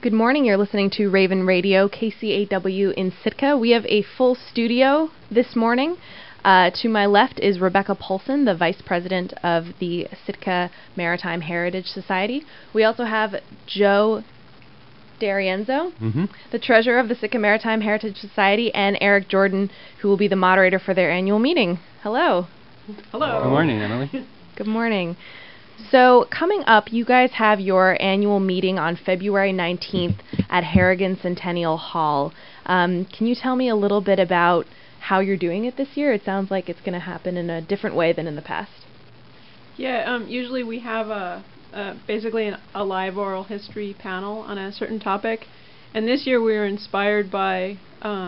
Good morning. You're listening to Raven Radio, KCAW in Sitka. We have a full studio this morning. To my left is Rebecca Paulson, the Vice President of the Sitka Maritime Heritage Society. We also have Joe D'Arienzo, the Treasurer of the Sitka Maritime Heritage Society, and Eric Jordan, who will be the moderator for their annual meeting. Hello. Hello. Good morning, Emily. Good morning. So coming up, you guys have your annual meeting on February 19th at Harrigan Centennial Hall. Can you tell me a little bit about how you're doing it this year? It sounds like it's going to happen in a different way than in the past. Yeah, usually we have basically a live oral history panel on a certain topic. And this year we were inspired by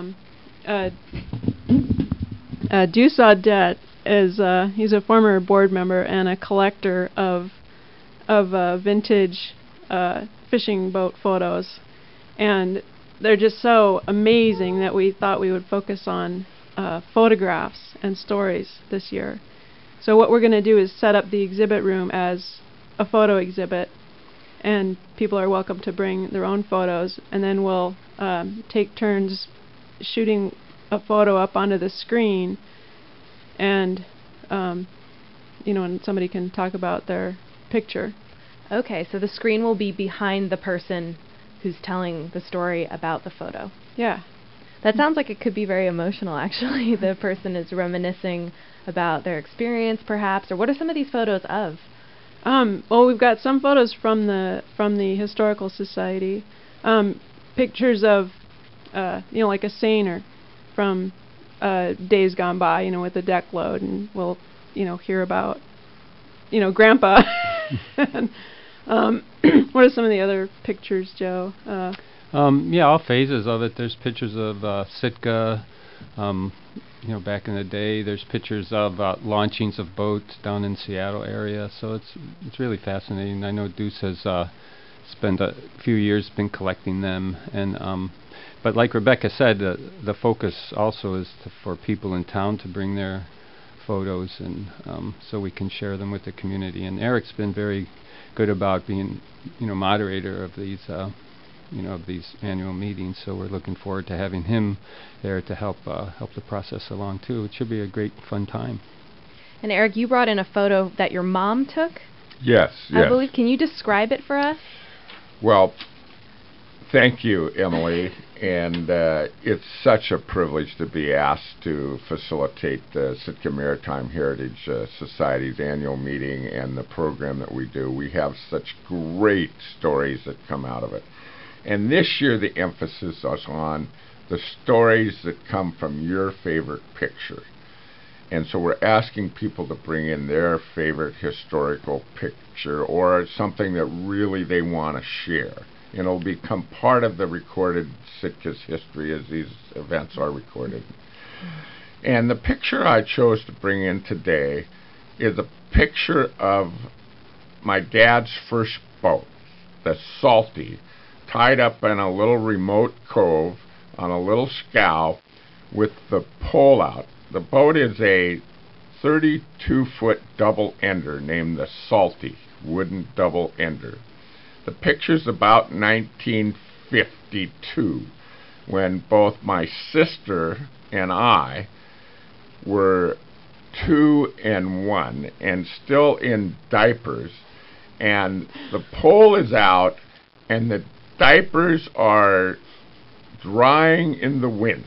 Deuce Audet. He's a former board member and a collector of vintage fishing boat photos, and they're just so amazing that we thought we would focus on photographs and stories this year. So what we're going to do is set up the exhibit room as a photo exhibit, and people are welcome to bring their own photos, and then we'll take turns shooting a photo up onto the screen. And, and somebody can talk about their picture. Okay, so the screen will be behind the person who's telling the story about the photo. Yeah. That sounds like it could be very emotional, actually. The person is reminiscing about their experience, perhaps. Or what are some of these photos of? Well, we've got some photos from the Historical Society. Pictures of, like a seiner from days gone by, with the deck load, and we'll, hear about, Grandpa. And, what are some of the other pictures, Joe? All phases of it. There's pictures of Sitka, back in the day. There's pictures of launchings of boats down in Seattle area. So it's really fascinating. I know Deuce has spent a few years been collecting them, and but like Rebecca said, the focus also is for people in town to bring their photos, and so we can share them with the community. And Eric's been very good about being, moderator of these, of these annual meetings. So we're looking forward to having him there to help the process along too. It should be a great, fun time. And Eric, you brought in a photo that your mom took. Yes. I believe. Can you describe it for us? Well, thank you, Emily. And it's such a privilege to be asked to facilitate the Sitka Maritime Heritage Society's annual meeting and the program that we do. We have such great stories that come out of it. And this year the emphasis is on the stories that come from your favorite picture. And so we're asking people to bring in their favorite historical picture or something that really they want to share. And it'll become part of the recorded Sitka's history as these events are recorded. And the picture I chose to bring in today is a picture of my dad's first boat, the Salty, tied up in a little remote cove on a little scow with the pole out. The boat is a 32-foot double-ender named the Salty, wooden double-ender. The picture's about 1952, when both my sister and I were 2 and 1 and still in diapers, and the pole is out and the diapers are drying in the wind.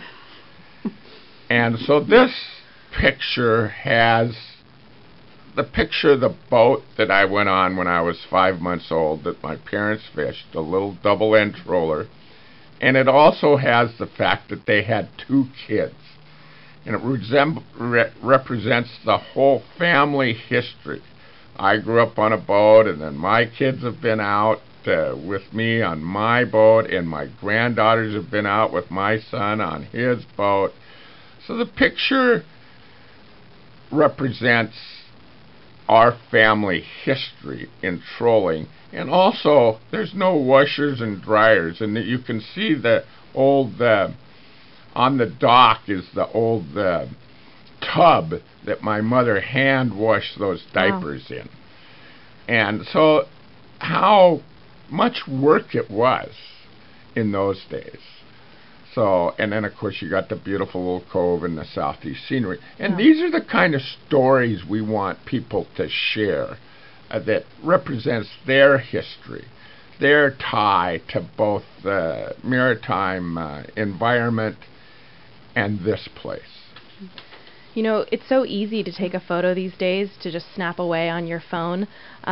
And so this picture has the picture of the boat that I went on when I was 5 months old that my parents fished, a little double-end trawler. And it also has the fact that they had 2 kids. And it represents the whole family history. I grew up on a boat, and then my kids have been out with me on my boat, and my granddaughters have been out with my son on his boat. So the picture represents our family history in trolling, and also there's no washers and dryers, and that you can see the old on the dock is the old tub that my mother hand washed those diapers in. And so how much work it was in those days. So, and then of course you got the beautiful little cove and the southeast scenery. And these are the kind of stories we want people to share that represents their history, their tie to both the maritime environment and this place. You know, it's so easy to take a photo these days, to just snap away on your phone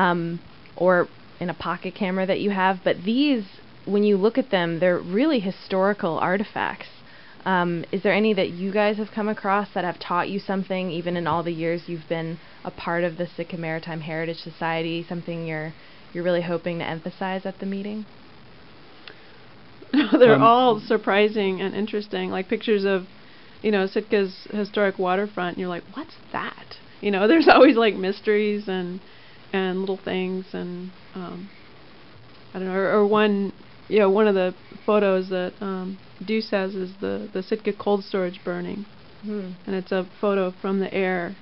or in a pocket camera that you have. But these, when you look at them, they're really historical artifacts. Is there any that you guys have come across that have taught you something, even in all the years you've been a part of the Sitka Maritime Heritage Society, something you're really hoping to emphasize at the meeting? They're all surprising and interesting, like pictures of, you know, Sitka's historic waterfront, and you're like, what's that? You know, there's always like mysteries and little things, and I don't know, or one, you know, one of the photos that Deuce has is the Sitka cold storage burning, and it's a photo from the air.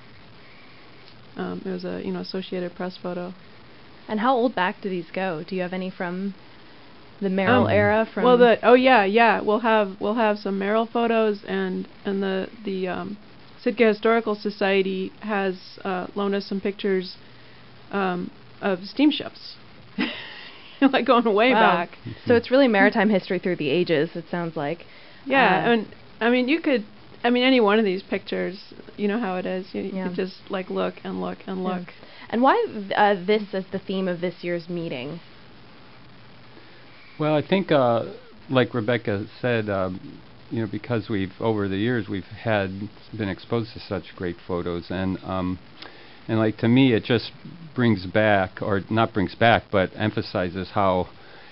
It was a, you know, Associated Press photo. And how old back do these go? Do you have any from the Merrill era? From well, we'll have some Merrill photos, and the Sitka Historical Society has loaned us some pictures of steamships, like going way back. So it's really maritime history through the ages, it sounds like. Yeah, and I mean, any one of these pictures, you know how it is. You could just like look and look and look. And why this as the theme of this year's meeting? Well, I think, like Rebecca said, you know, because over the years we've been exposed to such great photos, and like, to me, it just brings back, or not brings back, but emphasizes how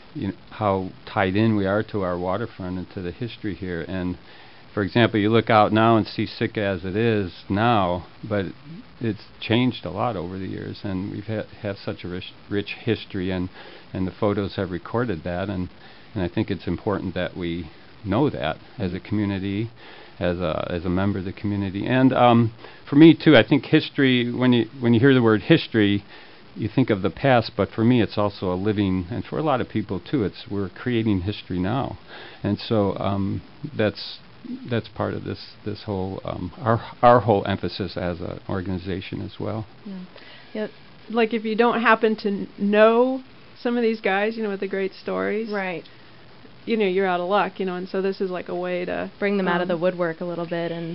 tied in we are to our waterfront and to the history here. And for example, you look out now and see Sitka as it is now, but it's changed a lot over the years, and we've have such a rich history, and the photos have recorded that, and I think it's important that we know that as a community, as a member of the community. And for me too, I think history, when you hear the word history, you think of the past, but for me it's also a living, and for a lot of people too, we're creating history now. And so that's part of this whole our whole emphasis as an organization as well. Yeah, like if you don't happen to know some of these guys, you know, with the great stories, right? You know, you're out of luck, you know, and so this is like a way to bring them out of the woodwork a little bit, and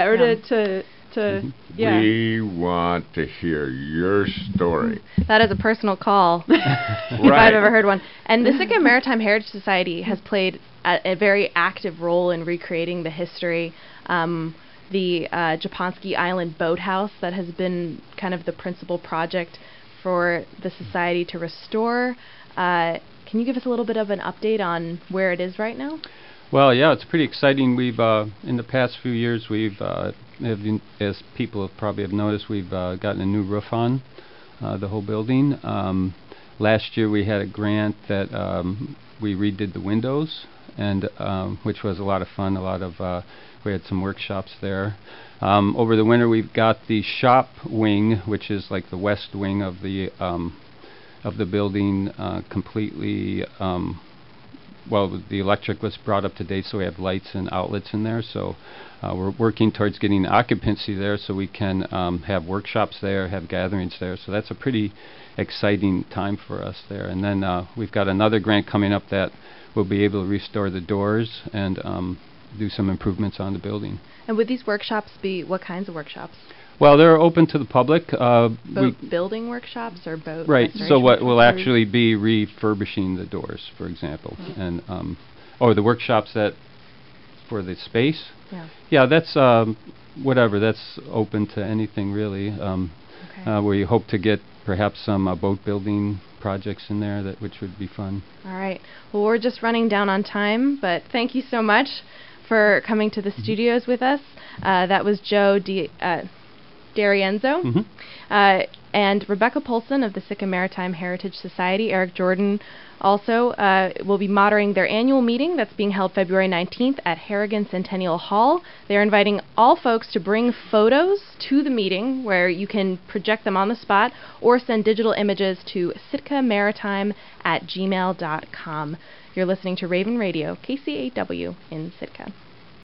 We want to hear your story. That is a personal call, if I've ever heard one. And the Sitka Maritime Heritage Society has played a very active role in recreating the history. The Japonski Island Boathouse, that has been kind of the principal project for the society to restore. Can you give us a little bit of an update on where it is right now? Well, yeah, it's pretty exciting. We've in the past few years, as people probably have noticed, we've gotten a new roof on the whole building. Last year we had a grant that we redid the windows, and which was a lot of fun. We had some workshops there. Over the winter, we've got the shop wing, which is like the west wing of the building, completely. Well, the electric was brought up to date, so we have lights and outlets in there. So we're working towards getting occupancy there, so we can have workshops there, have gatherings there. So that's a pretty exciting time for us there. And then we've got another grant coming up that we'll be able to restore the doors and do some improvements on the building. And would these workshops be, what kinds of workshops? Well, they're open to the public. Boat building workshops or boat right. So what workshops? we'll actually be refurbishing the doors, for example, and or the workshops that for the space. Yeah, that's whatever. That's open to anything really. We hope to get perhaps some boat building projects in there which would be fun. All right. Well, we're just running down on time, but thank you so much for coming to the studios with us. That was Joe D'Arienzo. And Rebecca Polson of the Sitka Maritime Heritage Society, Eric Jordan also will be moderating their annual meeting that's being held February 19th at Harrigan Centennial Hall. They're inviting all folks to bring photos to the meeting where you can project them on the spot or send digital images to sitkamaritime@gmail.com. You're listening to Raven Radio, KCAW in Sitka.